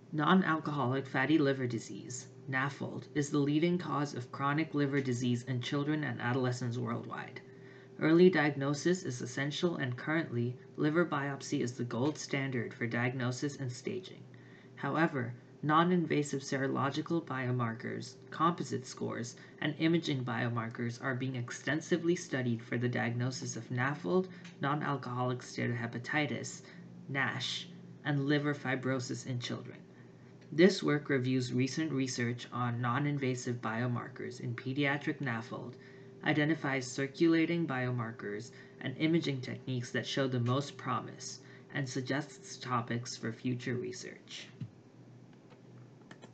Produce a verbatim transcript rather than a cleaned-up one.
Non-alcoholic fatty liver disease, NAFLD, is the leading cause of chronic liver disease in children and adolescents worldwide. Early diagnosis is essential, and currently, liver biopsy is the gold standard for diagnosis and staging. However, non-invasive serological biomarkers, composite scores, and imaging biomarkers are being extensively studied for the diagnosis of NAFLD, non-alcoholic steatohepatitis, NASH, and liver fibrosis in children. This work reviews recent research on non-invasive biomarkers in pediatric NAFLD, identifies circulating biomarkers and imaging techniques that show the most promise, and suggests topics for future research.